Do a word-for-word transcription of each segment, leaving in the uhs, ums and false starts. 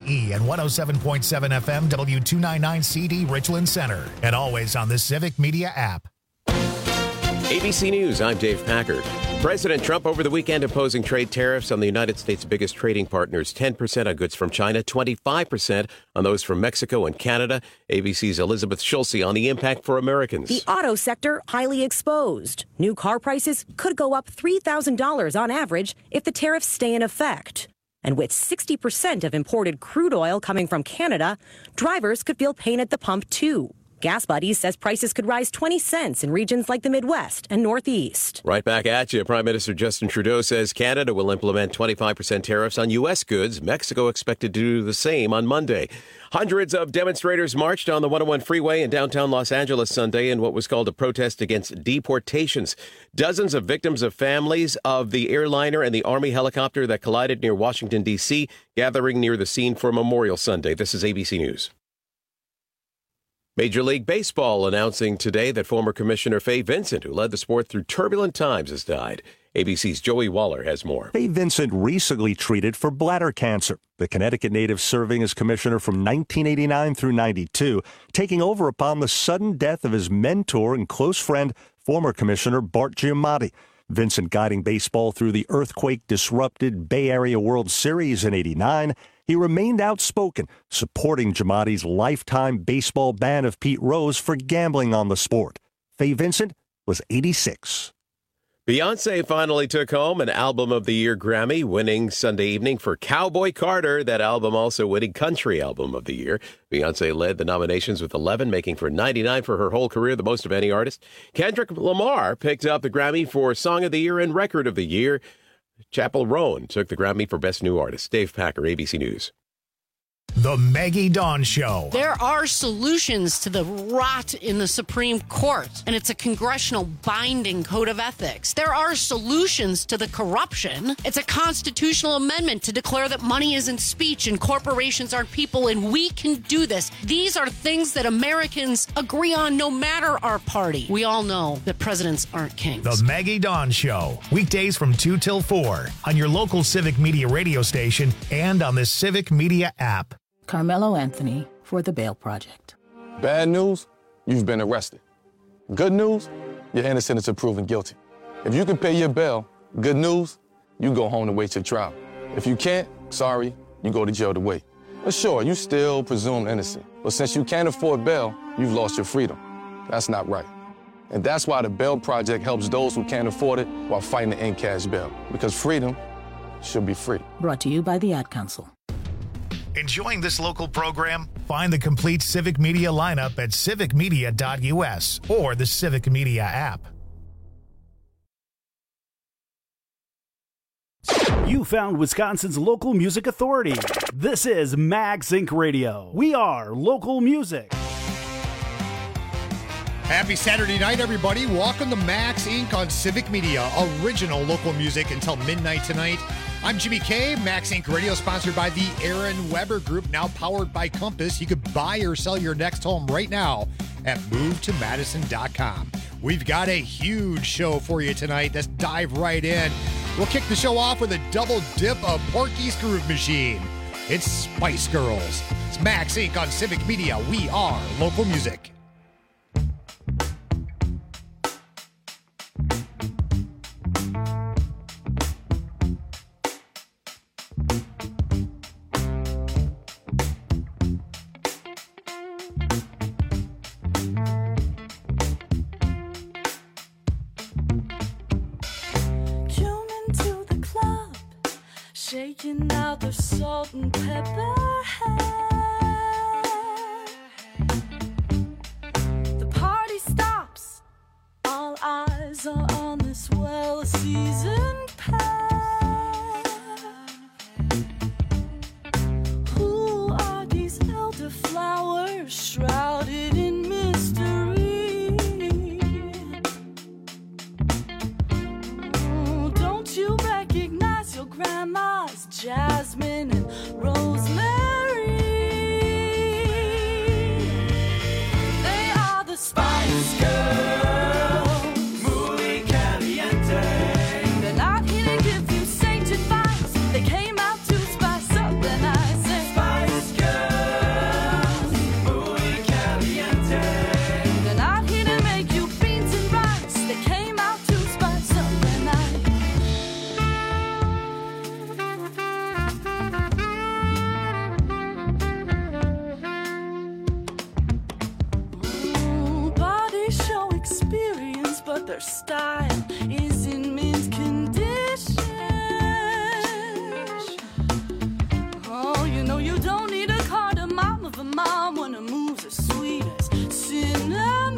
E and one oh seven point seven F M W two ninety-nine C D Richland Center. And always on the Civic Media app. A B C News, I'm Dave Packard. President Trump over the weekend imposing trade tariffs on the United States' biggest trading partners, ten percent on goods from China, twenty-five percent on those from Mexico and Canada. A B C's Elizabeth Schulze on the impact for Americans. The auto sector highly exposed. New car prices could go up three thousand dollars on average if the tariffs stay in effect. And with sixty percent of imported crude oil coming from Canada, drivers could feel pain at the pump too. Gas Buddies says prices could rise twenty cents in regions like the Midwest and Northeast. Right back at you. Prime Minister Justin Trudeau says Canada will implement twenty-five percent tariffs on U S goods. Mexico expected to do the same on Monday. Hundreds of demonstrators marched on the one oh one freeway in downtown Los Angeles Sunday in what was called a protest against deportations. Dozens of victims of families of the airliner and the Army helicopter that collided near Washington, D C, gathering near the scene for Memorial Sunday. This is A B C News. Major League Baseball announcing today that former Commissioner Fay Vincent, who led the sport through turbulent times, has died. A B C's Joey Waller has more. Fay Vincent recently treated for bladder cancer. The Connecticut native serving as commissioner from nineteen eighty-nine through ninety-two, taking over upon the sudden death of his mentor and close friend, former Commissioner Bart Giamatti. Vincent guiding baseball through the earthquake-disrupted Bay Area World Series in eighty-nine. He remained outspoken, supporting Giamatti's lifetime baseball ban of Pete Rose for gambling on the sport. Fay Vincent was eighty-six. Beyonce finally took home an Album of the Year Grammy, winning Sunday evening for Cowboy Carter. That album also winning Country Album of the Year. Beyonce led the nominations with eleven, making for ninety-nine for her whole career, the most of any artist. Kendrick Lamar picked up the Grammy for Song of the Year and Record of the Year. Chappell Roan took the Grammy for Best New Artist. Dave Packer, A B C News. The Maggie Dawn Show. There are solutions to the rot in the Supreme Court, and it's a congressional binding code of ethics. There are solutions to the corruption. It's a constitutional amendment to declare that money isn't speech and corporations aren't people, and we can do this. These are things that Americans agree on no matter our party. We all know that presidents aren't kings. The Maggie Dawn Show. Weekdays from two till four on your local Civic Media radio station and on the Civic Media app. Carmelo Anthony for the Bail Project. Bad news, you've been arrested. Good news, you're innocent until proven guilty. If you can pay your bail, good news, you go home to wait your trial. If you can't, sorry, you go to jail to wait. But sure, you still presumed innocent. But since you can't afford bail, you've lost your freedom. That's not right. And that's why the Bail Project helps those who can't afford it while fighting to end cash bail. Because freedom should be free. Brought to you by the Ad Council. Enjoying this local program? Find the complete Civic Media lineup at civic media dot U S or the Civic Media app. You found Wisconsin's local music authority. This is Max Inc Radio. We are local music. Happy Saturday night, everybody. Welcome to Max Incorporated on Civic Media, original local music until midnight tonight. I'm Jimmy K. Max Incorporated Radio, sponsored by the Aaron Weber Group, now powered by Compass. You could buy or sell your next home right now at move to madison dot com. We've got a huge show for you tonight. Let's dive right in. We'll kick the show off with a double dip of Porky's Groove Machine. It's Spice Girls. It's Max Incorporated on Civic Media. We are local music. Shaking out the salt and pepper hair. The party stops. All eyes are on this well-seasoned pair. Who are these elderflowers shrouded in mystery? Oh, don't you recognize your grandma's Jasmine and Rosemary? their style is in mint condition. Oh, you know you don't need a cardamom of a mom when her moves are sweet as cinnamon.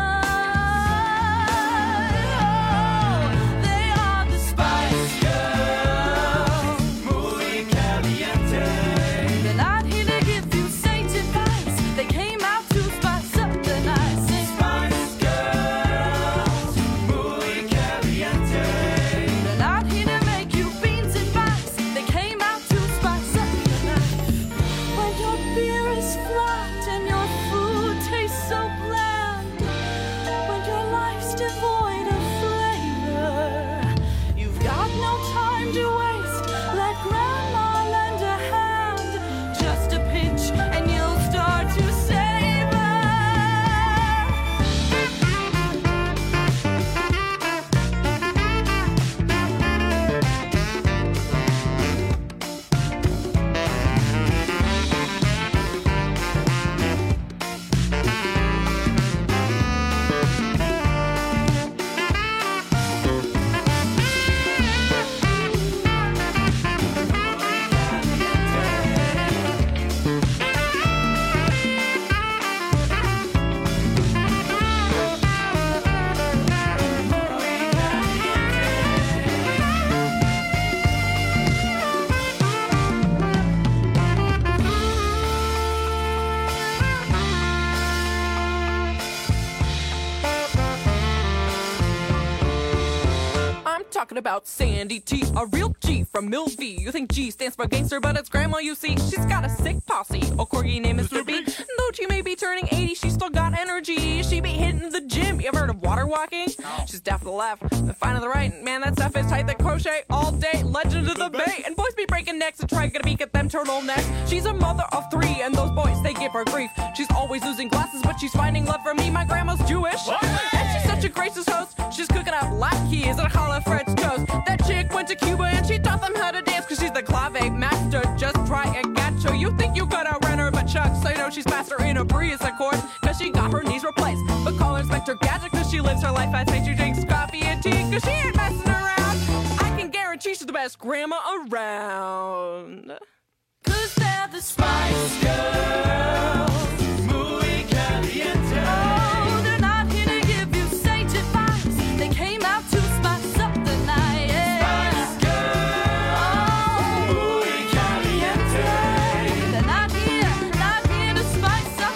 About Sandy T, a real G from Mill V. You think G stands for gangster, but it's grandma, you see. She's got a sick posse. A corgi name is Ruby. Though she may be turning eighty, she's still got energy. She be hitting the gym. You ever heard of water walking? She's deaf to the left and fine to the right. Man, that stuff is tight. That crochet all day. Legend of the Bay. And boys be breaking necks and trying to peek at them turtlenecks. She's a mother of three, and those boys, they give her grief. She's always losing glasses, but she's finding love from me. My grandma's Jewish. What? And she's such a gracious host. She's cooking up latkes and challah French toast. That chick went to Cuba and she taught them how to dance, cause she's the clave master. Just try and catch her. You think you could outrun her, but Chuck, so you know she's faster in a breeze, of course, cause she got her knees replaced. But call her Inspector Gadget, cause she lives her life fast paced. She drinks coffee and tea, cause she ain't messing around. I can guarantee she's the best grandma around. Cause they're the Spice Girls. Muy caliente. Oh, they're not here to give you sage advice. They came out to spice up the night. Yeah. Spice Girls. Oh, muy caliente. They're not here, not here to spice up.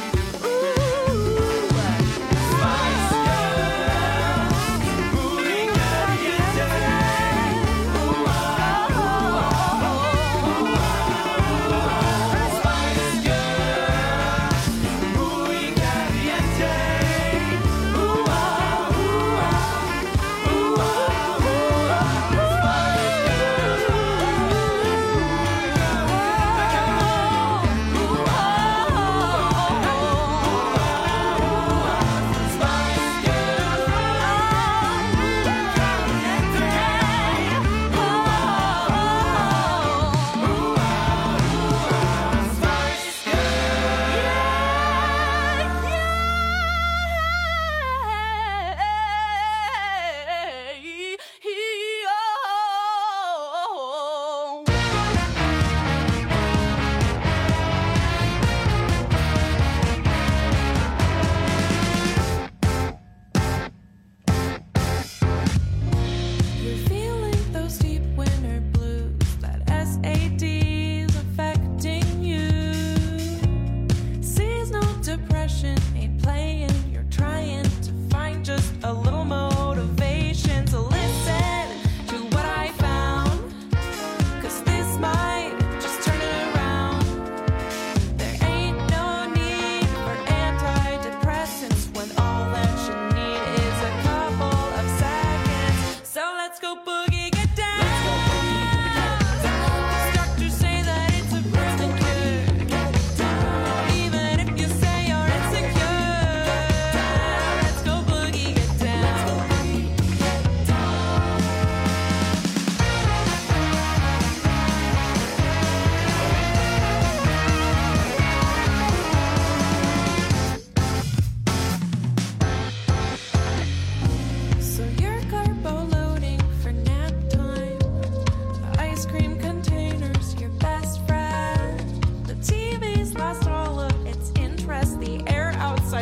Ooh. Spice Girls. Muy caliente. Ooh, oh, oh, oh, oh. Spice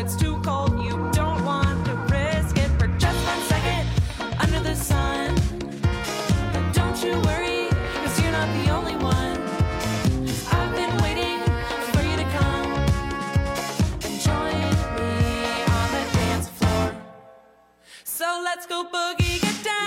it's too cold. You don't want to risk it for just one second under the sun. But don't you worry, cause you're not the only one. I've been waiting for you to come and join me on the dance floor. So let's go boogie, get down.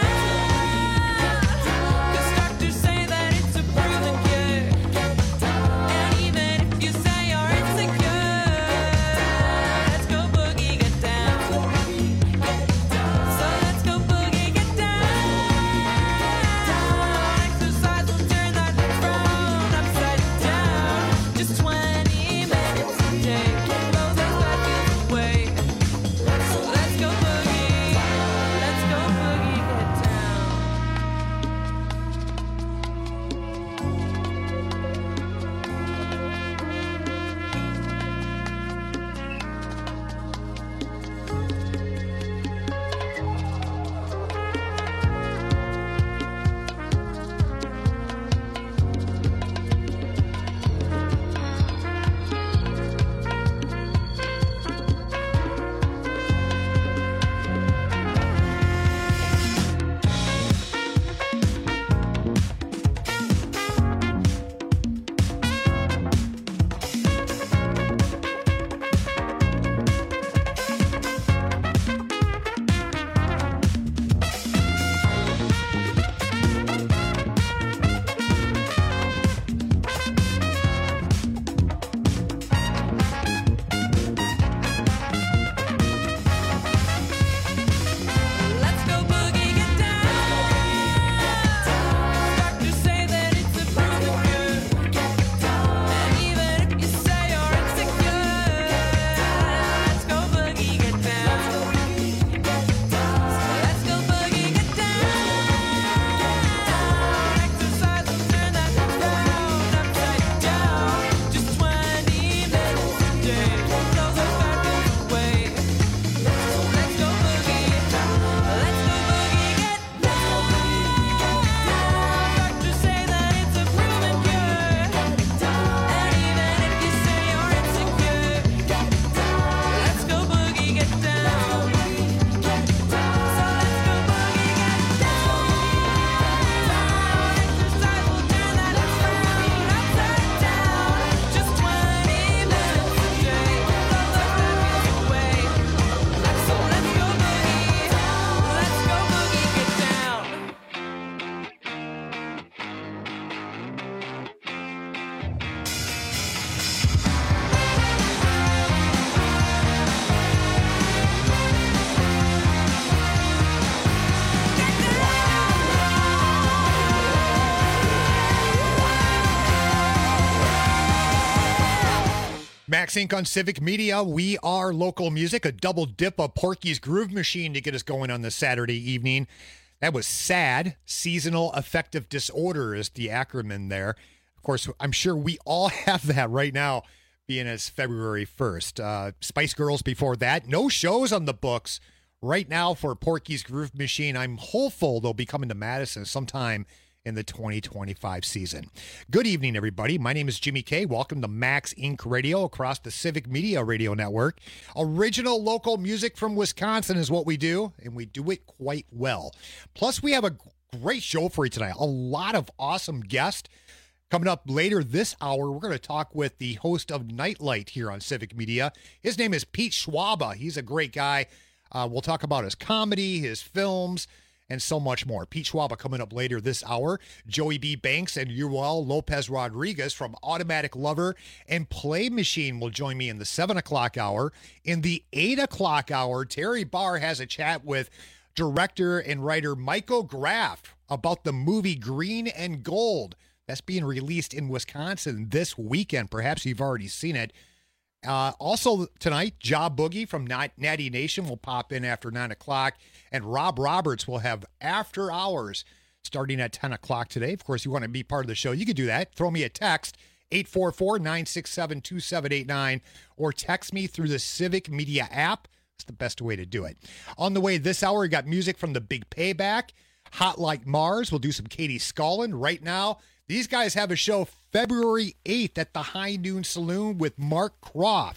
Max Inc on Civic Media. We are local music, a double dip of Porky's Groove Machine to get us going on this Saturday evening. That was SAD, Seasonal Affective Disorder is the acronym there. Of course, I'm sure we all have that right now, being as February first. Uh, Spice Girls before that. No shows on the books right now for Porky's Groove Machine. I'm hopeful they'll be coming to Madison sometime in the twenty twenty-five season. Good evening, everybody. My name is Jimmy K. Welcome to Max Incorporated. Radio across the Civic Media Radio Network. Original local music from Wisconsin is what we do, and we do it quite well. Plus, we have a great show for you tonight. A lot of awesome guests. Coming up later this hour, we're going to talk with the host of Nightlight here on Civic Media. His name is Pete Schwaba. He's a great guy. Uh, we'll talk about his comedy, his films, and so much more. Pete Schwaba coming up later this hour. Joey B. Banks and Yuval Lopez Rodriguez from Automatic Lover and Play Machine will join me in the seven o'clock hour. In the eight o'clock hour, Terry Barr has a chat with director and writer Michael Graff about the movie Green and Gold. That's being released in Wisconsin this weekend. Perhaps you've already seen it. Uh, also tonight, Job Boogie from Natty Nation will pop in after nine o'clock, and Rob Roberts will have After Hours starting at ten o'clock today. Of course, you want to be part of the show, you can do that. Throw me a text, eight four four, nine six seven, two seven eight nine, or text me through the Civic Media app. It's the best way to do it. On the way this hour, we got music from The Big Payback, Hot Like Mars. We'll do some Katie Scullin. Right now, these guys have a show February eighth at the High Noon Saloon with Mark Croft.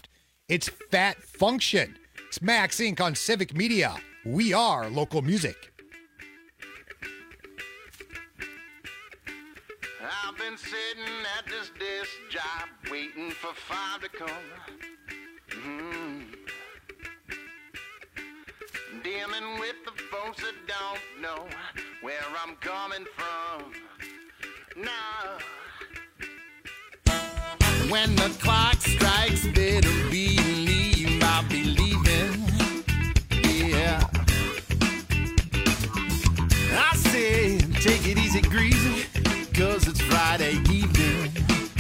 It's Fat Function. It's Max Incorporated on Civic Media. We are local music. I've been sitting at this desk job waiting for five to come. Mm-hmm. Dealing with the folks that don't know where I'm coming from. Now, when the clock strikes, better believe I'll be leaving. Yeah. I say, take it easy, greasy, cause it's Friday evening.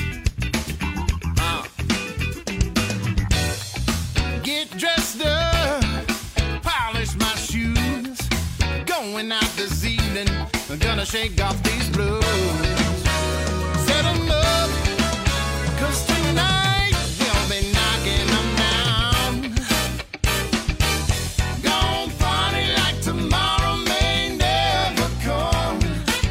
Uh. Get dressed up, polish my shoes. Going out this evening, I'm gonna shake off these blues. Set 'em up, cause tonight they'll be knocking them down. Gonna party like tomorrow may never come.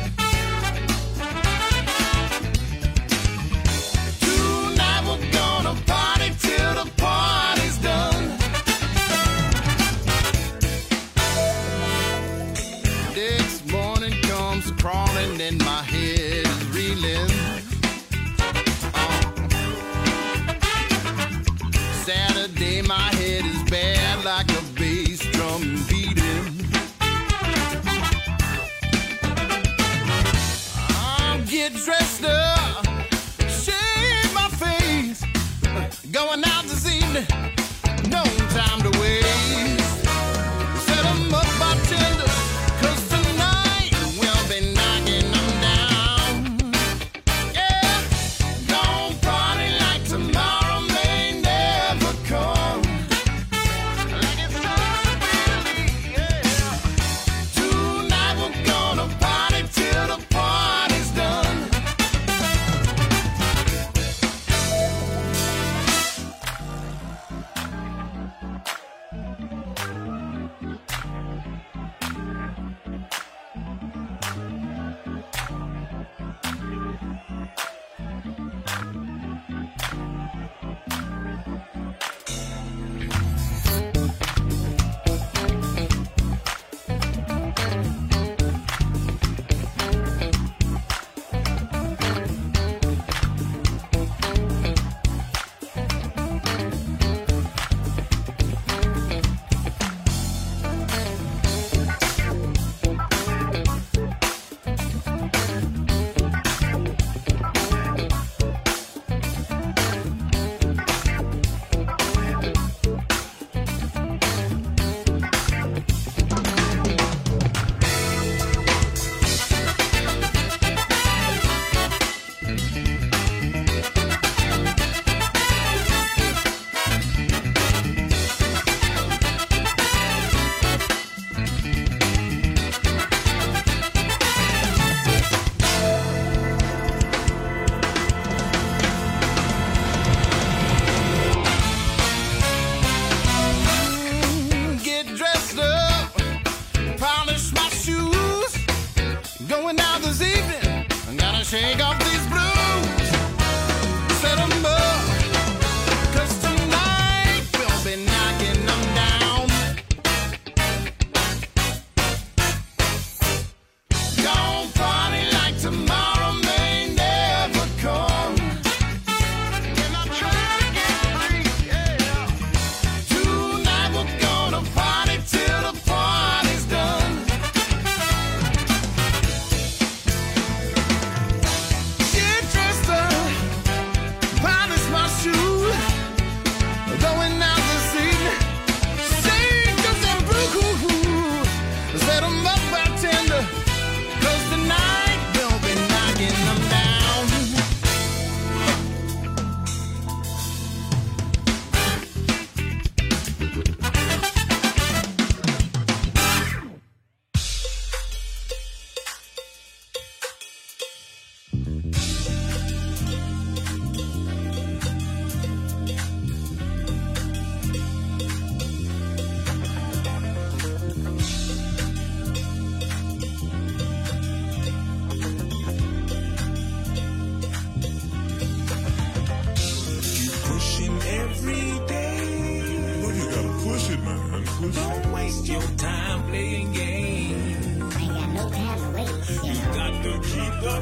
Tonight we're gonna party till the party's done. Next morning comes crawling and my head is reeling. Saturday, my head is bad like a bass drum beating. I'll get dressed up, shave my face, going out this evening, no time to waste. Set 'em up, bartender, cause tonight we'll be knocking them down. Yeah, gonna party like tomorrow may never come. Like it's time to believe, yeah. Tonight we're gonna party till the party's done. Get dressed up, polish my shoes, going out this evening, I gotta shake off these blues. Set 'em up, cause tonight we'll be knocking them down. Gonna party like tomorrow may never come. And I'm trying to get free, yeah. Tonight we're gonna party till the party's done. the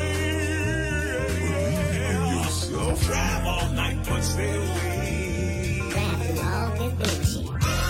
veil. So drive all night, but stay away. Drive through all this bullshit.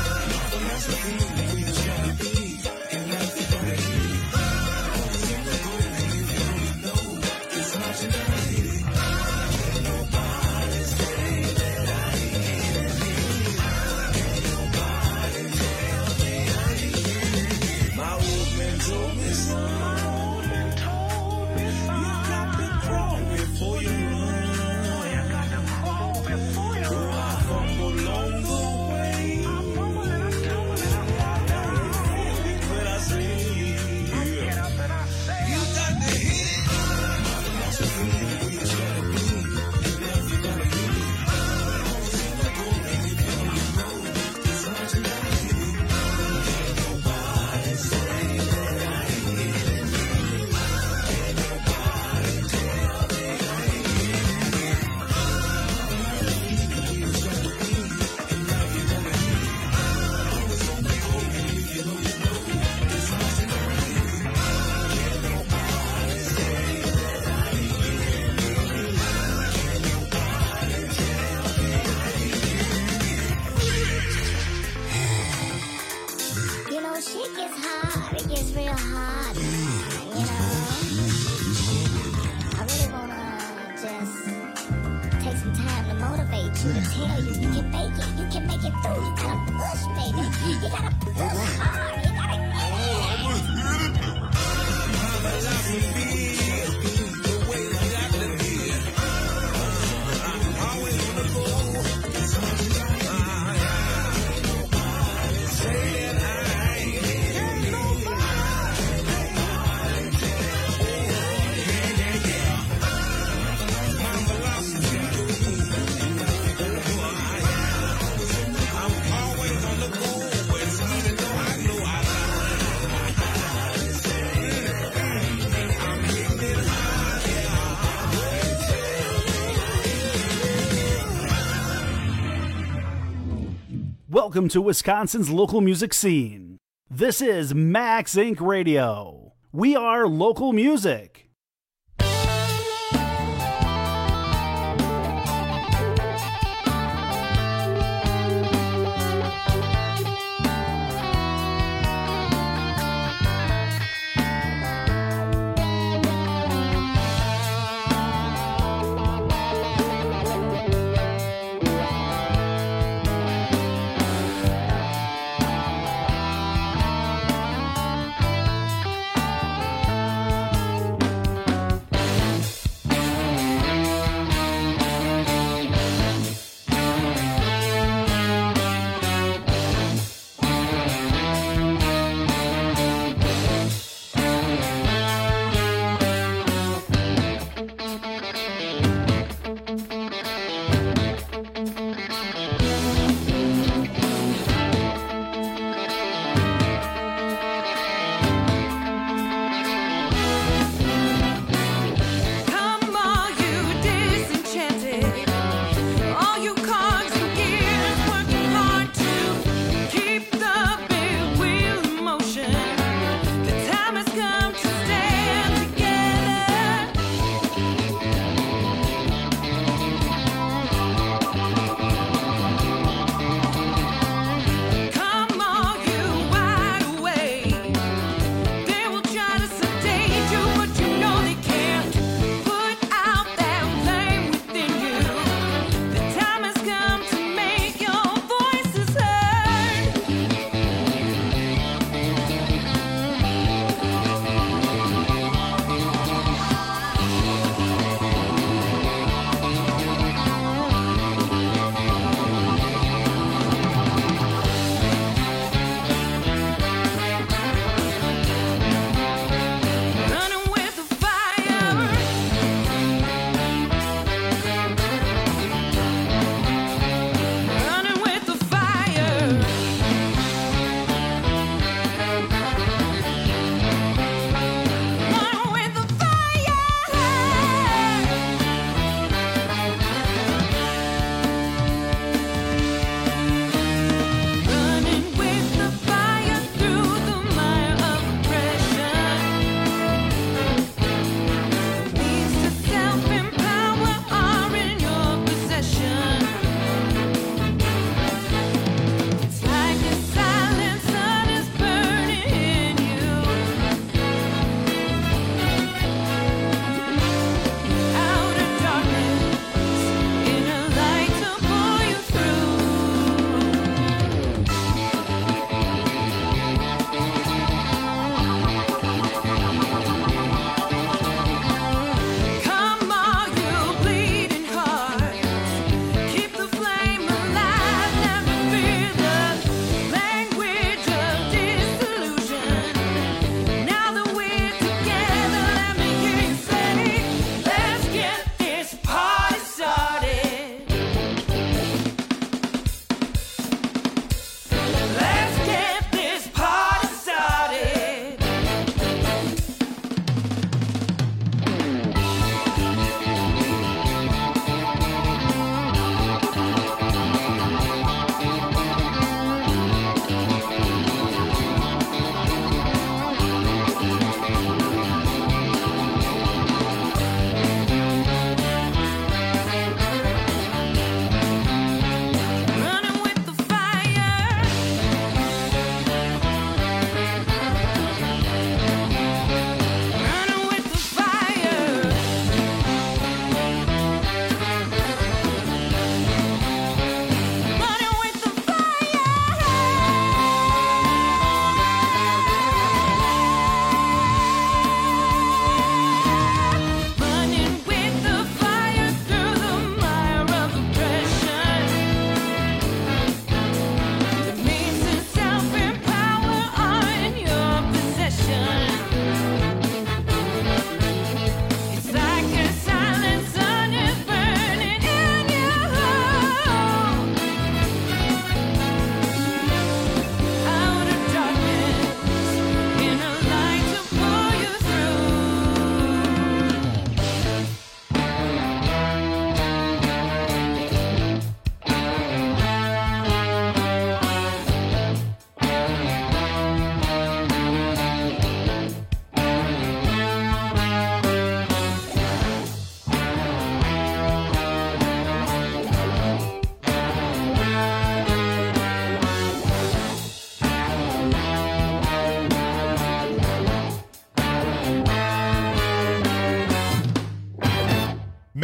Welcome to Wisconsin's local music scene. This is Max Incorporated. Radio. We are local music.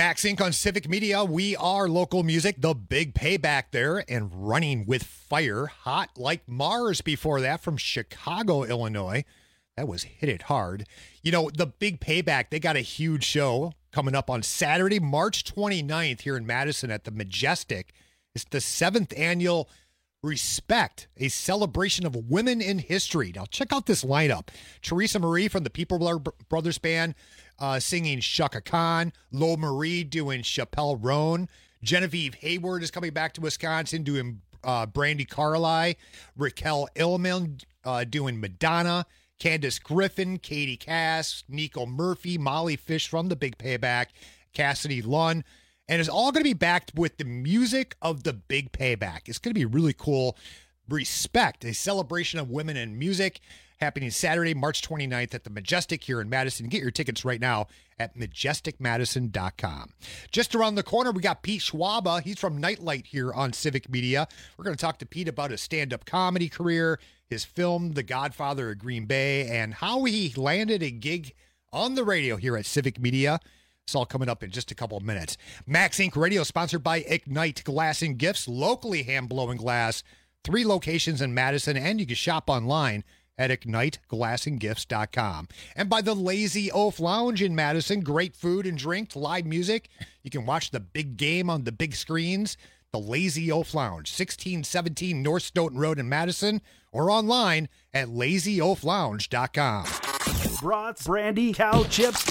Max Inc on Civic Media. We are local music. The Big Payback there, and Running with Fire. Hot Like Mars before that from Chicago, Illinois. That was Hit It Hard. You know, the Big Payback, they got a huge show coming up on Saturday, March twenty-ninth here in Madison at the Majestic. It's the seventh annual Respect, a celebration of women in history. Now, check out this lineup. Teresa Marie from the People Brothers Band uh, singing Shaka Khan. Lo Marie doing Chappelle Roan. Genevieve Hayward is coming back to Wisconsin doing uh, Brandy Carlisle. Raquel Illman uh, doing Madonna. Candace Griffin, Katie Cass, Nico Murphy, Molly Fish from the Big Payback, Cassidy Lunn. And it's all going to be backed with the music of the Big Payback. It's going to be really cool. Respect, a celebration of women in music, happening Saturday, March twenty-ninth at the Majestic here in Madison. Get your tickets right now at majestic madison dot com. Just around the corner, we got Pete Schwaba. He's from Nightlight here on Civic Media. We're going to talk to Pete about his stand-up comedy career, his film, The Godfather of Green Bay, and how he landed a gig on the radio here at Civic Media. It's all coming up in just a couple of minutes. Max Incorporated. Radio, sponsored by Ignite Glass and Gifts, locally hand-blowing glass. Three locations in Madison, and you can shop online at ignite glass and gifts dot com. And by the Lazy Oaf Lounge in Madison, great food and drink, live music. You can watch the big game on the big screens. The Lazy Oaf Lounge, sixteen seventeen North Stoughton Road in Madison, or online at lazy oaf lounge dot com. Brats, brandy, cow chips,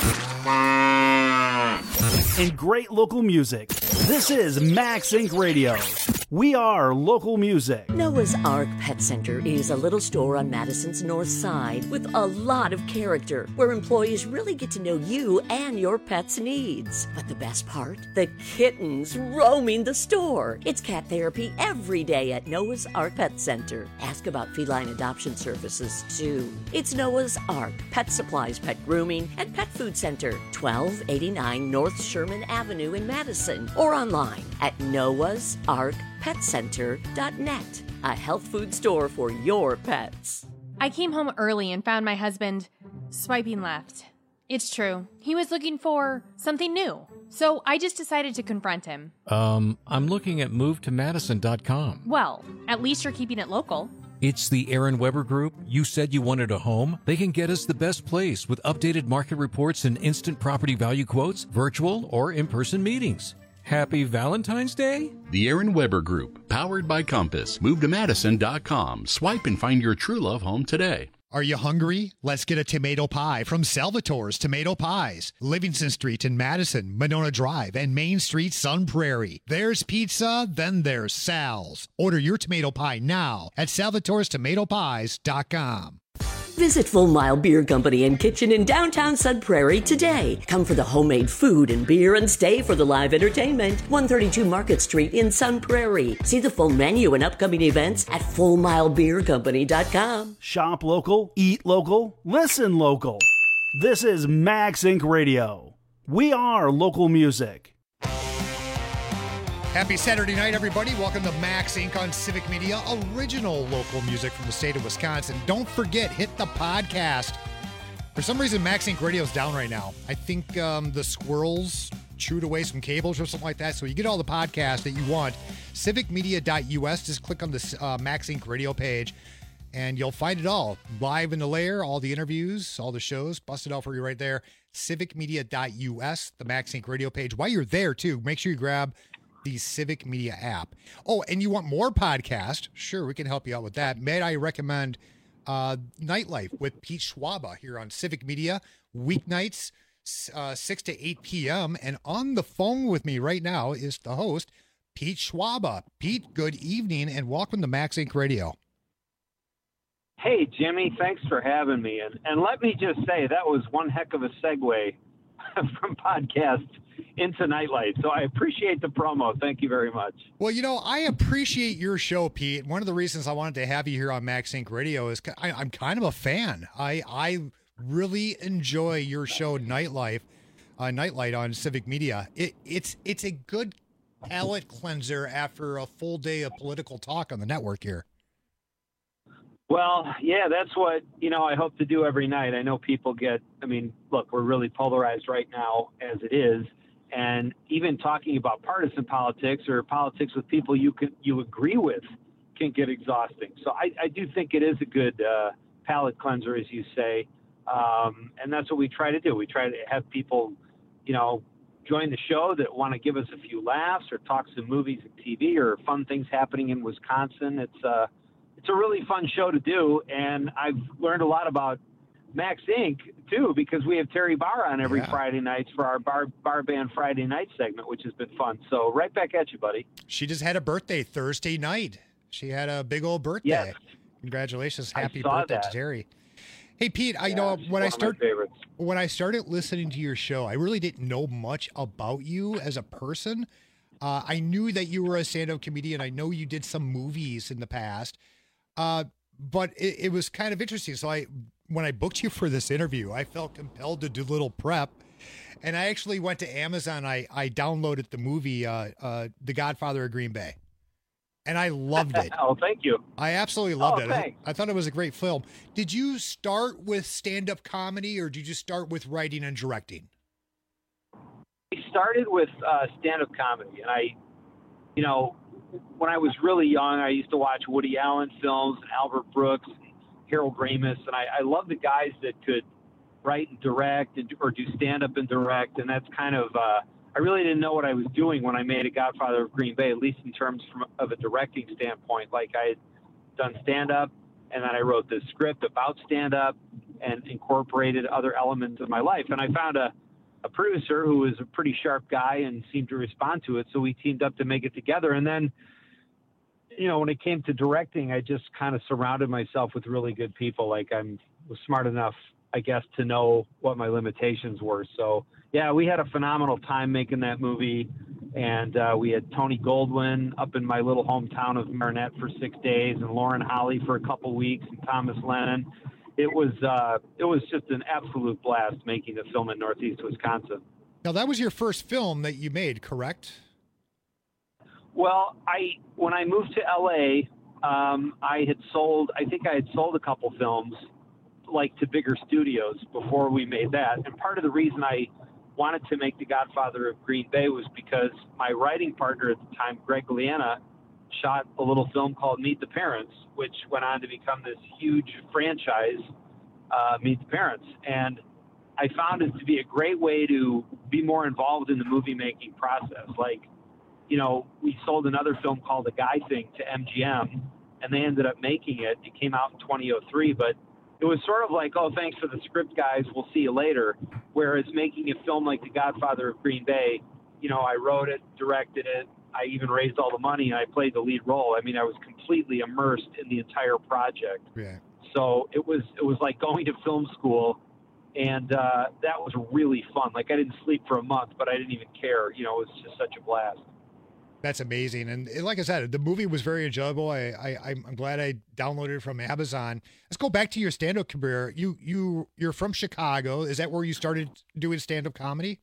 and great local music. This is Max Incorporated. Radio. We are local music. Noah's Ark Pet Center is a little store on Madison's north side with a lot of character, where employees really get to know you and your pet's needs. But the best part? The kittens roaming the store. It's cat therapy every day at Noah's Ark Pet Center. Ask about feline adoption services, too. It's Noah's Ark Pet Supplies, Pet Grooming, and Pet Food Center, twelve eighty-nine North Sherman Avenue in Madison, or online at noahs ark pet center dot net, a health food store for your pets. I came home early and found my husband swiping left. It's true. He was looking for something new. So I just decided to confront him. Um, I'm looking at move to madison dot com. Well, at least you're keeping it local. It's the Aaron Weber Group. You said you wanted a home. They can get us the best place with updated market reports and instant property value quotes, virtual or in-person meetings. Happy Valentine's Day? The Aaron Weber Group, powered by Compass. Move to madison dot com. Swipe and find your true love home today. Are you hungry? Let's get a tomato pie from Salvatore's Tomato Pies. Livingston Street in Madison, Monona Drive, and Main Street, Sun Prairie. There's pizza, then there's Sal's. Order your tomato pie now at salvatores tomato pies dot com. Visit Full Mile Beer Company and Kitchen in downtown Sun Prairie today. Come for the homemade food and beer and stay for the live entertainment. one thirty-two Market Street in Sun Prairie. See the full menu and upcoming events at full mile beer company dot com. Shop local, eat local, listen local. This is Max Incorporated. Radio. We are local music. Happy Saturday night, everybody. Welcome to Max Incorporated on Civic Media, original local music from the state of Wisconsin. Don't forget, hit the podcast. For some reason, Max Incorporated Radio is down right now. I think um, the squirrels chewed away some cables or something like that. So you get all the podcasts that you want. civic media dot U S. Just click on the uh, Max Incorporated Radio page, and you'll find it all. Live in the layer, all the interviews, all the shows. Bust it out for you right there. civic media dot U S, the Max Incorporated Radio page. While you're there, too, make sure you grab the Civic Media app. Oh, and you want more podcasts? Sure, we can help you out with that. May I recommend uh, Nightlife with Pete Schwaba here on Civic Media, weeknights, uh, six to eight p.m. And on the phone with me right now is the host, Pete Schwaba. Pete, good evening, and welcome to Max Incorporated Radio. Hey, Jimmy, thanks for having me. And, and let me just say, that was one heck of a segue from podcast into Nightlight. So I appreciate the promo. Thank you very much. Well, you know, I appreciate your show, Pete. One of the reasons I wanted to have you here on Max Incorporated Radio is I, I'm kind of a fan. I I really enjoy your show, Nightlife, uh, Nightlight on Civic Media. It, it's it's a good palate cleanser after a full day of political talk on the network here. Well, yeah, that's what, you know, I hope to do every night. I know people get, I mean, look, we're really polarized right now as it is. And even talking about partisan politics or politics with people you can, you agree with can get exhausting. So I, I do think it is a good uh, palate cleanser, as you say. Um, and that's what we try to do. We try to have people, you know, join the show that want to give us a few laughs or talk some movies and T V or fun things happening in Wisconsin. It's a, it's a really fun show to do. And I've learned a lot about Max Incorporated too, because we have Terry Barr on every Yeah. Friday nights for our bar, bar band Friday night segment, which has been fun. So right back at you, buddy. She just had a birthday Thursday night. She had a big old birthday. Yes. Congratulations. I Happy saw birthday that. to Terry. Hey, Pete, I Yeah, know she's when one I of my start favorites. when I started listening to your show, I really didn't know much about you as a person. Uh, I knew that you were a stand-up comedian. I know you did some movies in the past, uh, but it, it was kind of interesting. So I, when I booked you for this interview, I felt compelled to do a little prep, and I actually went to Amazon. I I downloaded the movie uh, uh, The Godfather of Green Bay, and I loved it. Oh, thank you. I absolutely loved Oh, it. I, thanks. I thought it was a great film. Did you start with stand-up comedy, or did you start with writing and directing? I started with uh, stand-up comedy, and I, you know, when I was really young, I used to watch Woody Allen films and Albert Brooks, and Harold Ramis, and I, I love the guys that could write and direct and, or do stand-up and direct, and that's kind of, uh, I really didn't know what I was doing when I made A Godfather of Green Bay, at least in terms from, of a directing standpoint. Like I had done stand-up, and then I wrote the script about stand-up and incorporated other elements of my life, and I found a a producer who was a pretty sharp guy and seemed to respond to it. So we teamed up to make it together. And then, you know, when it came to directing, I just kind of surrounded myself with really good people. Like I'm was smart enough, I guess, to know what my limitations were. So yeah, we had a phenomenal time making that movie. And uh, we had Tony Goldwyn up in my little hometown of Marinette for six days and Lauren Holly for a couple weeks and Thomas Lennon. It was uh, it was just an absolute blast making the film in Northeast Wisconsin. Now, that was your first film that you made, correct? Well, I when I moved to L A, um, I had sold. I think I had sold a couple films, like to bigger studios before we made that. And part of the reason I wanted to make The Godfather of Green Bay was because my writing partner at the time, Greg Liana, shot a little film called Meet the Parents, which went on to become this huge franchise, uh, Meet the Parents. And I found it to be a great way to be more involved in the movie making process. Like, you know, we sold another film called The Guy Thing to M G M, and they ended up making it. It came out in twenty oh three, but it was sort of like, oh, thanks for the script, guys. We'll see you later. Whereas making a film like The Godfather of Green Bay, you know, I wrote it, directed it, I even raised all the money, and I played the lead role. I mean, I was completely immersed in the entire project. Yeah. So it was it was like going to film school, and uh, that was really fun. Like I didn't sleep for a month, but I didn't even care. You know, it was just such a blast. That's amazing. And like I said, the movie was very enjoyable. I, I, I'm glad I downloaded it from Amazon. Let's go back to your stand-up career. You, you, you're from Chicago. Is that where you started doing stand-up comedy?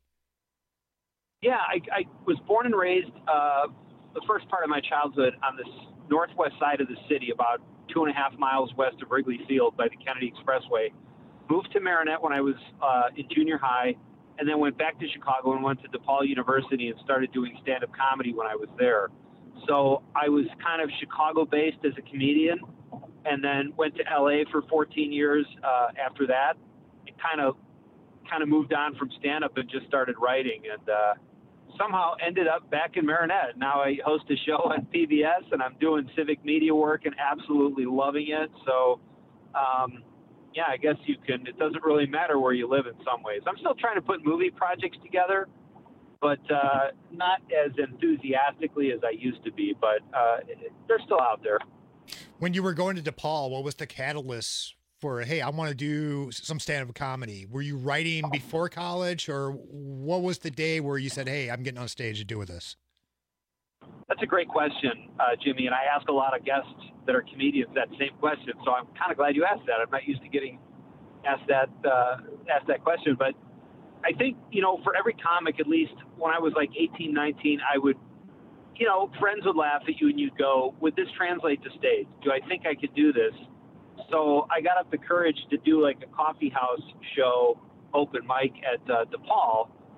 Yeah, I, I was born and raised uh, the first part of my childhood on the northwest side of the city, about two and a half miles west of Wrigley Field by the Kennedy Expressway. Moved to Marinette when I was uh, in junior high, and then went back to Chicago and went to DePaul University and started doing stand-up comedy when I was there. So I was kind of Chicago-based as a comedian, and then went to L A for fourteen years uh, after that. It kind of kind of moved on from stand-up and just started writing, and uh, somehow ended up back in Marinette. Now I host a show on P B S, and I'm doing civic media work and absolutely loving it. So, um, yeah, I guess you can, it doesn't really matter where you live in some ways. I'm still trying to put movie projects together, but uh, not as enthusiastically as I used to be, but uh, they're still out there. When you were going to DePaul, what was the catalyst for, hey, I want to do some stand-up comedy? Were you writing before college, or what was the day where you said, hey, I'm getting on stage to do this? That's a great question, uh, Jimmy, and I ask a lot of guests that are comedians that same question, so I'm kind of glad you asked that. I'm not used to getting asked that uh, asked that question, but I think, you know, for every comic, at least when I was like eighteen, nineteen, I would, you know, friends would laugh at you and you'd go, would this translate to stage? Do I think I could do this? So I got up the courage to do like a coffee house show open mic at uh, DePaul.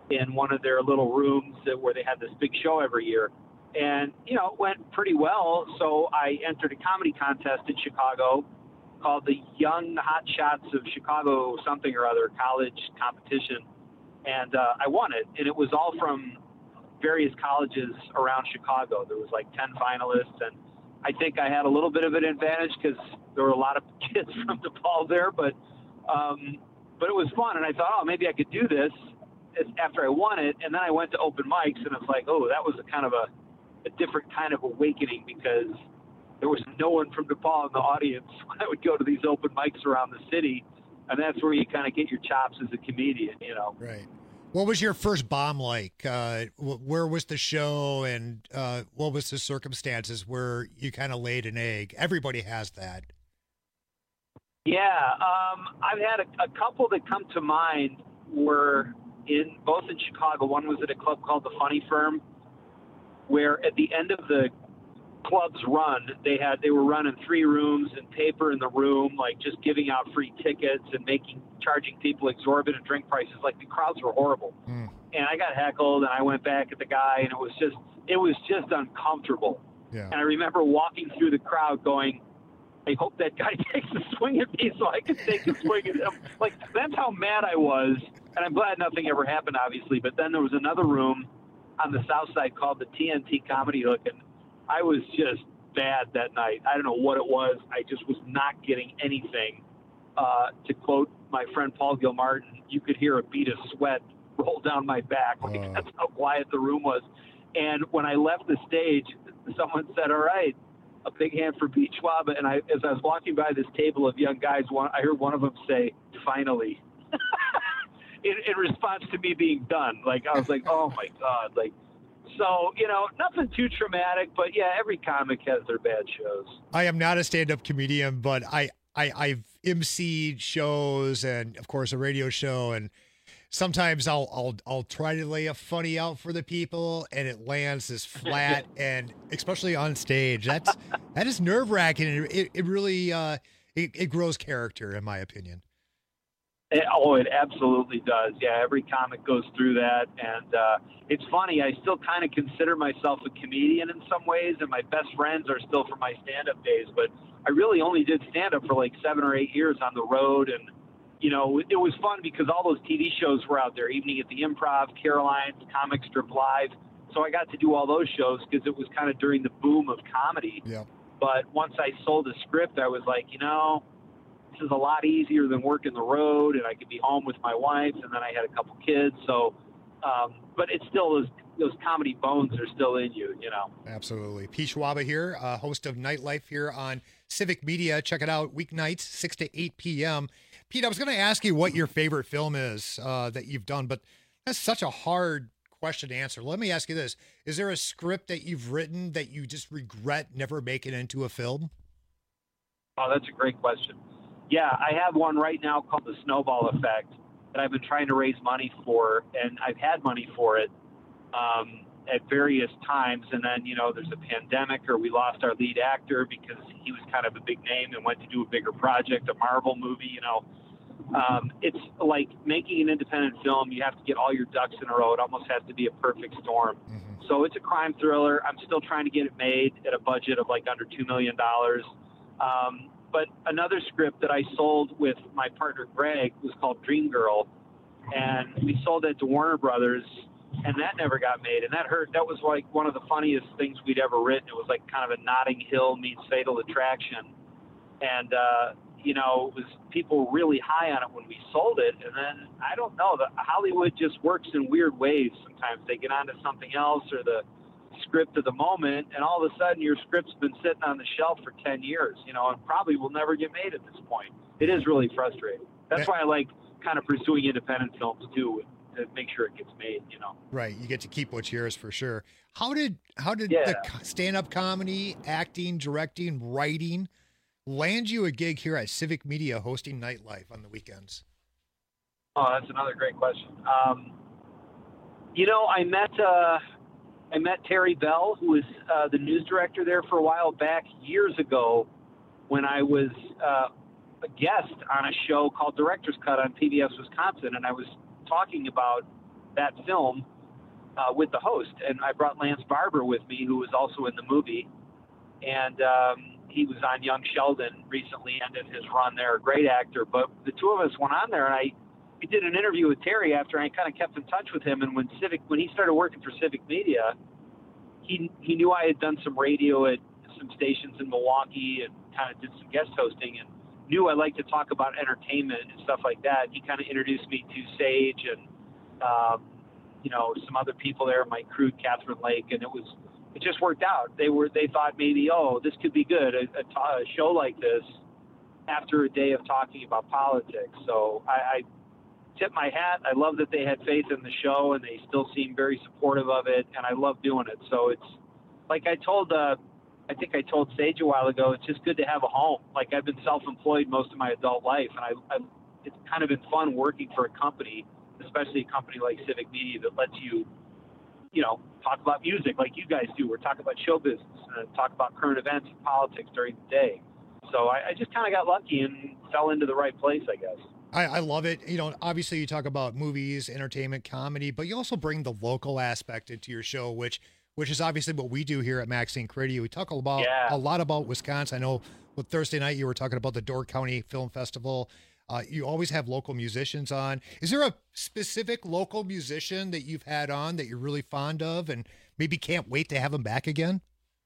in one of their little rooms that, where they had this big show every year. And, you know, it went pretty well. So I entered a comedy contest in Chicago called the Young Hot Shots of Chicago something or other college competition. And uh, I won it. And it was all from various colleges around Chicago. There was like ten finalists. And I think I had a little bit of an advantage because there were a lot of kids from DePaul there. But, um, but it was fun. And I thought, oh, maybe I could do this after I won it. And then I went to open mics, and it's like, oh, that was a kind of a, a different kind of awakening because there was no one from DePaul in the audience when I would go to these open mics around the city. And that's where you kind of get your chops as a comedian, you know. Right. What was your first bomb like? Uh, where was the show, and uh, what was the circumstances where you kind of laid an egg? Everybody has that. Yeah. Um, I've had a, a couple that come to mind were in both in Chicago. One was at a club called the Funny Firm, where at the end of the club's run, they had they were running three rooms and paper in the room, like just giving out free tickets and making charging people exorbitant drink prices. Like the crowds were horrible, mm. and I got heckled, and I went back at the guy, and it was just it was just uncomfortable. Yeah. And I remember walking through the crowd, going, I hope that guy takes a swing at me so I can take a swing at him. Like that's how mad I was, and I'm glad nothing ever happened, obviously. But then there was another room on the south side called the T N T Comedy Hook, and I was just bad that night. I don't know what it was. I just was not getting anything. Uh, to quote my friend Paul Gilmartin, you could hear a bead of sweat roll down my back. Like, uh. That's how quiet the room was. And when I left the stage, someone said, all right, a big hand for Pete Schwab. And I, as I was walking by this table of young guys, one, I heard one of them say, finally. In, in response to me being done. Like, I was like, oh, my God. Like, so, you know, nothing too traumatic, but, yeah, every comic has their bad shows. I am not a stand-up comedian, but I, I, I've emceed shows and, of course, a radio show, and sometimes I'll, I'll, I'll try to lay a funny out for the people, and it lands as flat, and especially on stage, that's, that is nerve-wracking, and it, it really, uh, it, it grows character, in my opinion. It, oh, it absolutely does. Yeah, every comic goes through that. And uh, it's funny, I still kind of consider myself a comedian in some ways, and my best friends are still from my stand-up days. But I really only did stand-up for like seven or eight years on the road. And, you know, it was fun because all those T V shows were out there, Evening at the Improv, Caroline's, Comic Strip Live. So I got to do all those shows because it was kind of during the boom of comedy. Yeah. But once I sold the script, I was like, you know, this is a lot easier than working the road, and I could be home with my wife, and then I had a couple kids. So, um, but it's still those, those comedy bones are still in you, you know. Absolutely. Pete Schwab here, uh, host of Nightlife here on Civic Media. Check it out weeknights, six to eight p.m. Pete, I was going to ask you what your favorite film is uh, that you've done, but that's such a hard question to answer. Let me ask you this. Is there a script that you've written that you just regret never making into a film? Oh, that's a great question. Yeah, I have one right now called The Snowball Effect that I've been trying to raise money for, and I've had money for it um, at various times. And then, you know, there's a pandemic, or we lost our lead actor because he was kind of a big name and went to do a bigger project, a Marvel movie, you know. Um, it's like making an independent film. You have to get all your ducks in a row. It almost has to be a perfect storm. Mm-hmm. So it's a crime thriller. I'm still trying to get it made at a budget of like under two million dollars. Um, But another script that I sold with my partner Greg was called Dream Girl, and we sold it to Warner Brothers, and that never got made. And that hurt. That was like one of the funniest things we'd ever written. It was like kind of a Notting Hill meets Fatal Attraction, and uh, you know, it was people were really high on it when we sold it. And then I don't know, the Hollywood just works in weird ways. Sometimes they get onto something else or the script of the moment, and all of a sudden your script's been sitting on the shelf for ten years, you know, and probably will never get made at this point. It is really frustrating. That's why I like kind of pursuing independent films too, to make sure it gets made, you know. Right. You get to keep what's yours for sure. How did, how did yeah. the stand-up comedy, acting, directing, writing land you a gig here at Civic Media hosting Nightlife on the weekends? Oh, that's another great question. Um, you know, I met, uh, I met Terry Bell, who was uh, the news director there for a while back years ago when I was uh, a guest on a show called Director's Cut on P B S Wisconsin, and I was talking about that film uh, with the host. And I brought Lance Barber with me, who was also in the movie. And um, he was on Young Sheldon, recently ended his run there, a great actor. But the two of us went on there, and I we did an interview with Terry after I kind of kept in touch with him. And when Civic, when he started working for Civic Media, he he knew I had done some radio at some stations in Milwaukee and kind of did some guest hosting, and knew I liked to talk about entertainment and stuff like that. He kind of introduced me to Sage and, um, you know, some other people there, Mike Crude, Catherine Lake, and it was, it just worked out. They were, they thought maybe, oh, this could be good, a, a, a show like this after a day of talking about politics. So I, I tip my hat. I love that they had faith in the show, and they still seem very supportive of it, and I love doing it. So it's, like I told, uh, I think I told Sage a while ago, it's just good to have a home. Like, I've been self-employed most of my adult life, and I, I it's kind of been fun working for a company, especially a company like Civic Media that lets you, you know, talk about music like you guys do, or talk about show business, and talk about current events and politics during the day. So I, I just kind of got lucky and fell into the right place, I guess. I, I love it. You know, obviously you talk about movies, entertainment, comedy, but you also bring the local aspect into your show, which which is obviously what we do here at Max Inc Radio. We talk about yeah. a lot about Wisconsin. I know with Thursday night you were talking about the Door County Film Festival. Uh, you always have local musicians on. Is there a specific local musician that you've had on that you're really fond of and maybe can't wait to have them back again?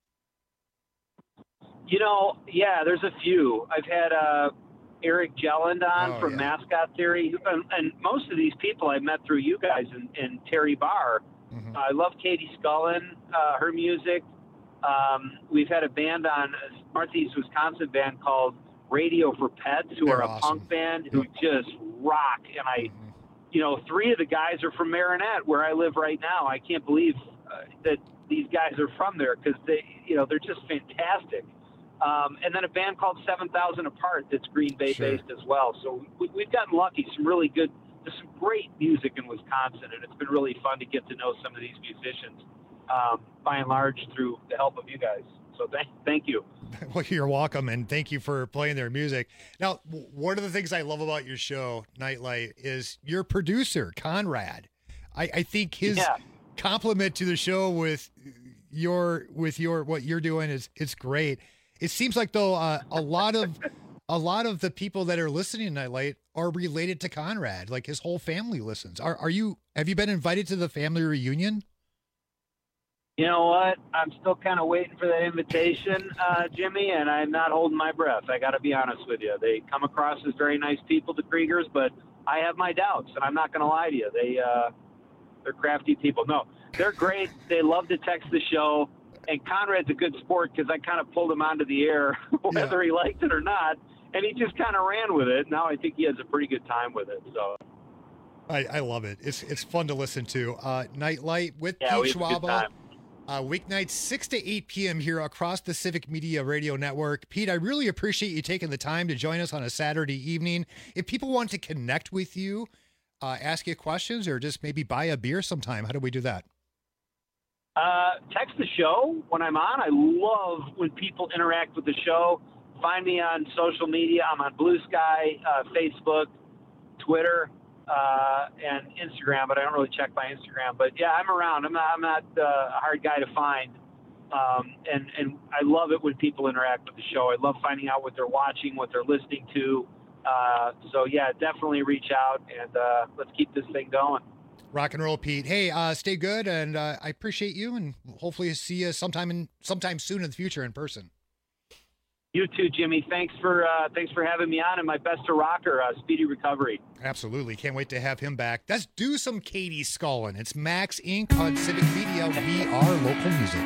You know, yeah, there's a few. I've had uh, Eric Jelland on oh, from yeah. Mascot Theory, and, and most of these people I met through you guys and, and Terry Barr. Mm-hmm. Uh, I love Katie Scullen, uh, her music. Um, we've had a band on, a Northeast Wisconsin band called Radio for Pets, who They're are a awesome. punk band who just rock. And I, mm-hmm. you know, three of the guys are from Marinette, where I live right now. I can't believe uh, that these guys are from there, because they, you know, they're just fantastic. Um, and then a band called seven thousand Apart that's Green Bay Sure. based as well. So we, we've gotten lucky. Some really good, there's some great music in Wisconsin, and it's been really fun to get to know some of these musicians, um, by and large, through the help of you guys. So thank, thank you. Well, you're welcome, and thank you for playing their music. Now, one of the things I love about your show, Nightlight, is your producer, Conrad. I, I think his Yeah. compliment to the show with your with your what you're doing is it's great. It seems like though uh, a lot of a lot of the people that are listening to Nightlight are related to Conrad. Like his whole family listens. Are are you have you been invited to the family reunion? You know what? I'm still kind of waiting for that invitation, uh, Jimmy, and I'm not holding my breath. I got to be honest with you. They come across as very nice people, the Kriegers, but I have my doubts, and I'm not going to lie to you. They, uh, they're crafty people. No, they're great. They love to text the show, and Conrad's a good sport because I kind of pulled him onto the air, whether yeah. he liked it or not, and he just kind of ran with it. Now I think he has a pretty good time with it. So I, I love it. It's it's fun to listen to. Uh, Nightlight with yeah, Pete we have a good Schwaba. time. Uh, weeknights, six to eight p.m. here across the Civic Media Radio Network. Pete, I really appreciate you taking the time to join us on a Saturday evening. If people want to connect with you, uh, ask you questions, or just maybe buy a beer sometime, how do we do that? Uh, text the show when I'm on. I love when people interact with the show. Find me on social media. I'm on Blue Sky, uh, Facebook, Twitter, uh, and Instagram, but I don't really check my Instagram. But yeah, I'm around. I'm not, I'm not uh, a hard guy to find. Um, and, and I love it when people interact with the show. I love finding out what they're watching, what they're listening to. Uh, so yeah, definitely reach out, and uh, let's keep this thing going. Rock and roll, Pete. Hey, uh, stay good, and uh, I appreciate you, and hopefully see you sometime in sometime soon in the future in person. You too, Jimmy. Thanks for uh, thanks for having me on, and my best to Rocker. Uh, speedy recovery. Absolutely. Can't wait to have him back. Let's do some Katie Scullen. It's Max Incorporated on Civic Media. We are local music.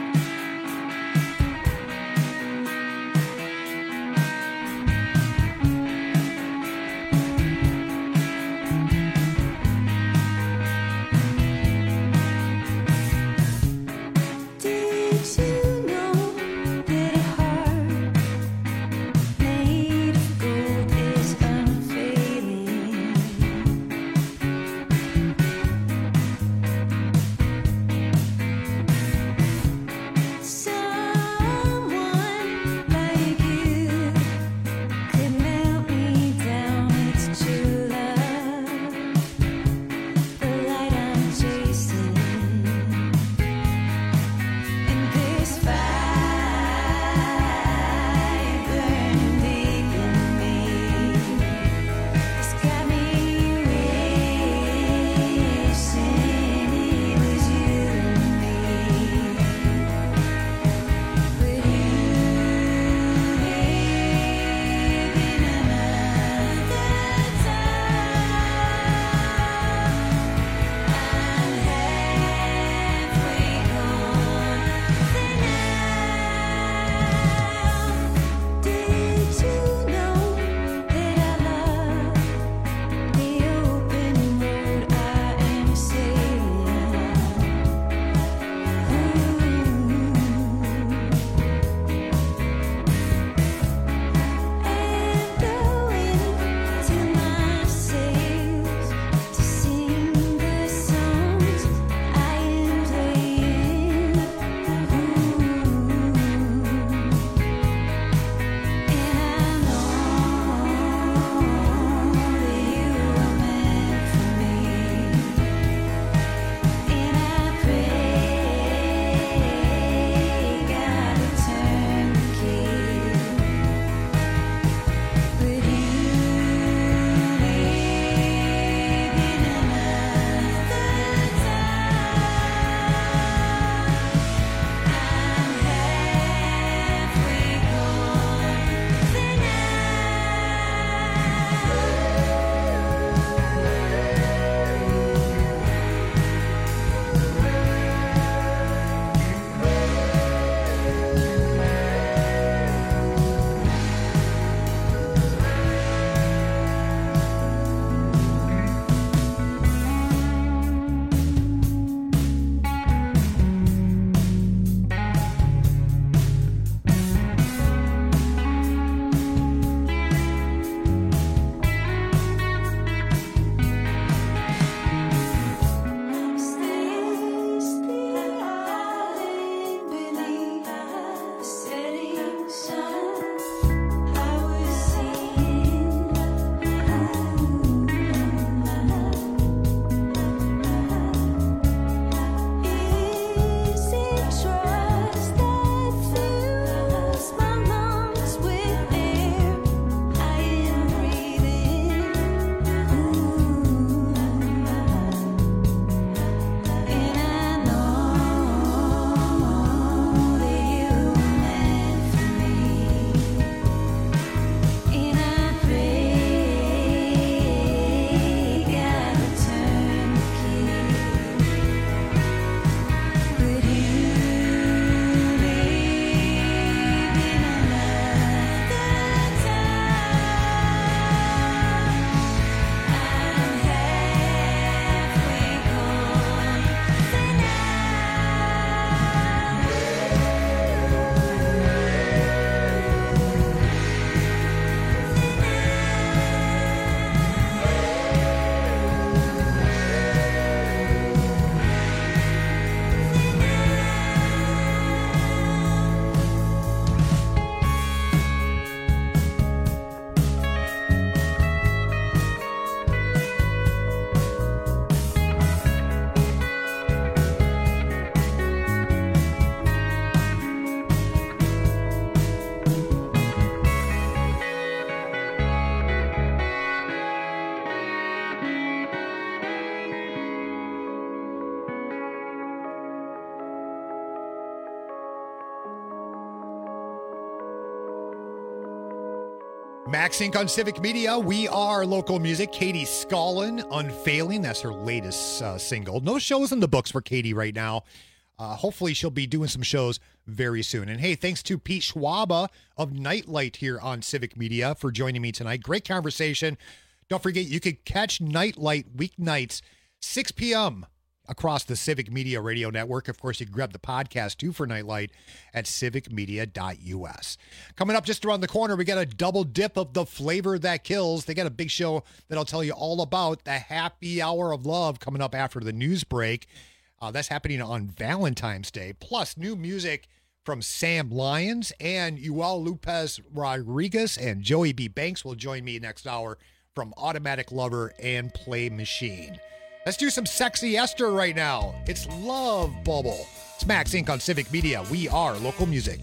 Max Inc on Civic Media. We are local music. Katie Scullin, Unfailing. That's her latest uh, single. No shows in the books for Katie right now. Uh, hopefully she'll be doing some shows very soon. And hey, thanks to Pete Schwaba of Nightlight here on Civic Media for joining me tonight. Great conversation. Don't forget, you could catch Nightlight weeknights, six p.m. across the Civic Media Radio Network. Of course, you can grab the podcast, too, for Nightlight at civic media dot u s. Coming up just around the corner, we got a double dip of the flavor that kills. They got a big show that I'll tell you all about, the Happy Hour of Love, coming up after the news break. Uh, that's happening on Valentine's Day. Plus, new music from Sam Lyons and Joel Lopez Rodriguez, and Joey B. Banks will join me next hour from Automatic Lover and Play Machine. Let's do some sexy Esther right now. It's Love Bubble. It's Max Inc on Civic Media. We are local music.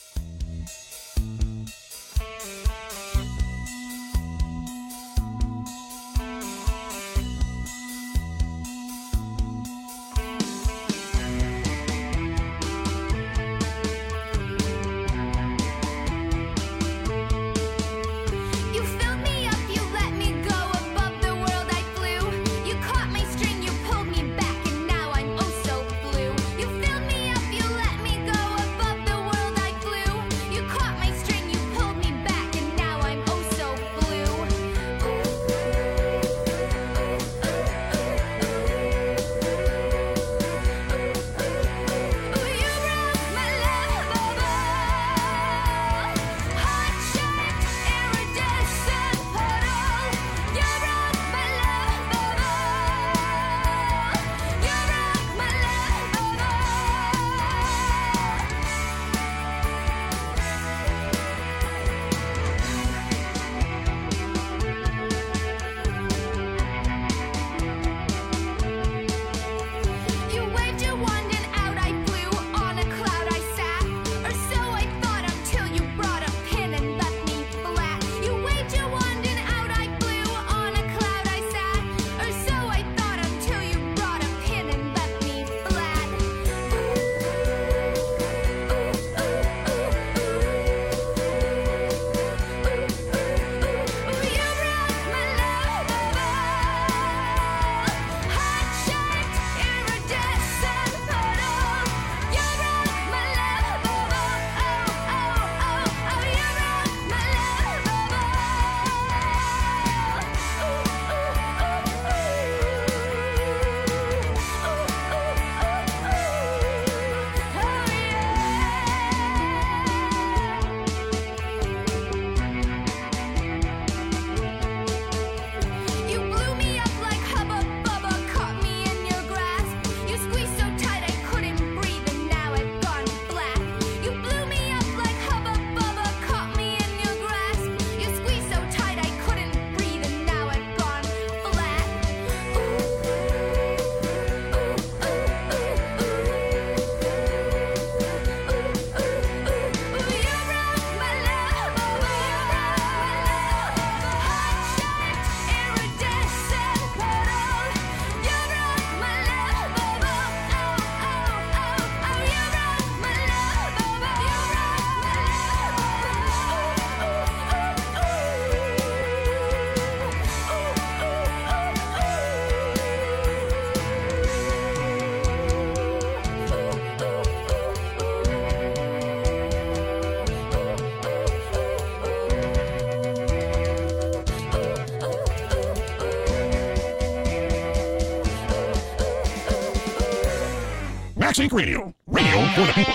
Max Inc Radio. Radio for the people.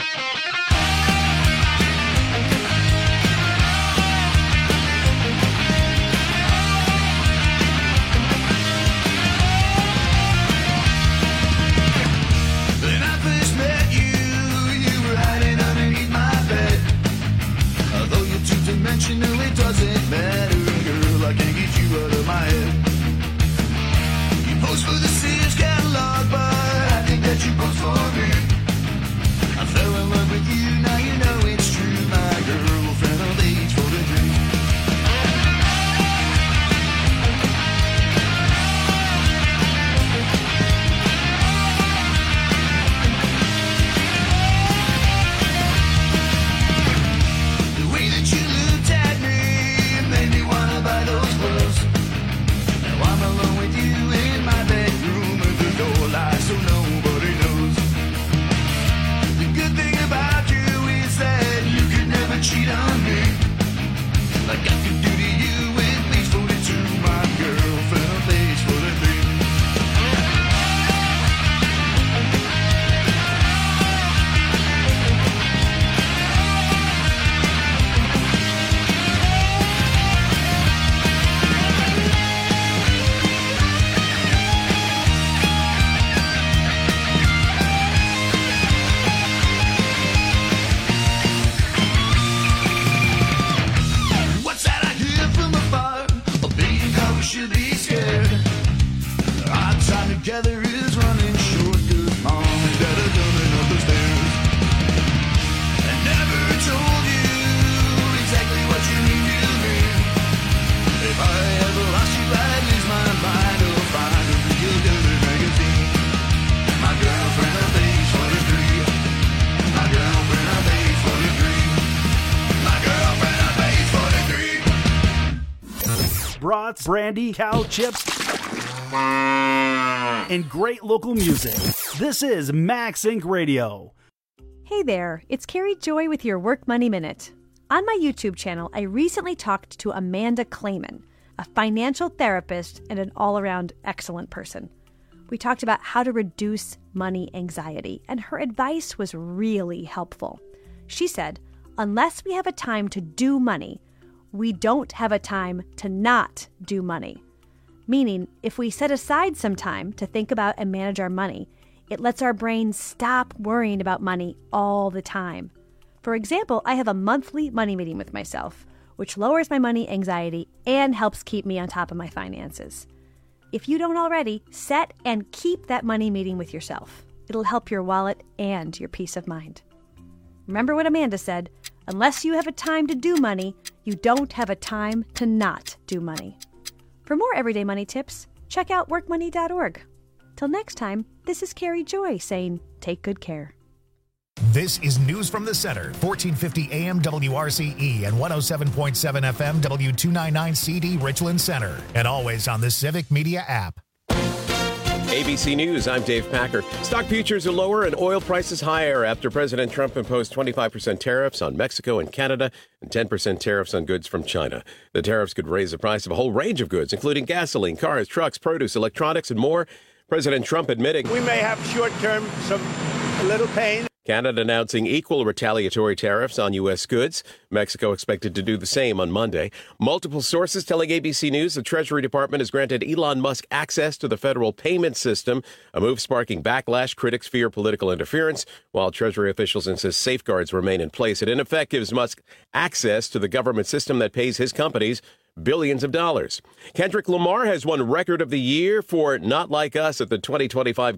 When I first met you, you were hiding underneath my bed. Although you're two-dimensional, it doesn't matter, girl. I can't get you out of my head. You post for the Sears catalog, but I think that you post for me. I fell in brats, brandy, cow chips, and great local music. This is Max Inc Radio. Hey there, it's Carrie Joy with your Work Money Minute. On my YouTube channel, I recently talked to Amanda Clayman, a financial therapist and an all-around excellent person. We talked about how to reduce money anxiety, and her advice was really helpful. She said, unless we have a time to do money, we don't have a time to not do money. Meaning, if we set aside some time to think about and manage our money, it lets our brain stop worrying about money all the time. For example, I have a monthly money meeting with myself, which lowers my money anxiety and helps keep me on top of my finances. If you don't already, set and keep that money meeting with yourself. It'll help your wallet and your peace of mind. Remember what Amanda said, unless you have a time to do money, you don't have a time to not do money. For more everyday money tips, check out work money dot org. Till next time, this is Carrie Joy saying, take good care. This is News from the Center, fourteen fifty A M W R C E and one oh seven point seven F M W two ninety-nine C D Richland Center, and always on the Civic Media app. A B C News, I'm Dave Packer. Stock futures are lower and oil prices higher after President Trump imposed twenty-five percent tariffs on Mexico and Canada and ten percent tariffs on goods from China. The tariffs could raise the price of a whole range of goods, including gasoline, cars, trucks, produce, electronics, and more. President Trump admitting we may have short-term some a little pain. Canada announcing equal retaliatory tariffs on U S goods. Mexico expected to do the same on Monday. Multiple sources telling A B C News the Treasury Department has granted Elon Musk access to the federal payment system, a move sparking backlash. Critics fear political interference, while Treasury officials insist safeguards remain in place. It, in effect, gives Musk access to the government system that pays his companies billions of dollars. Kendrick Lamar has won Record of the Year for Not Like Us at the twenty twenty-five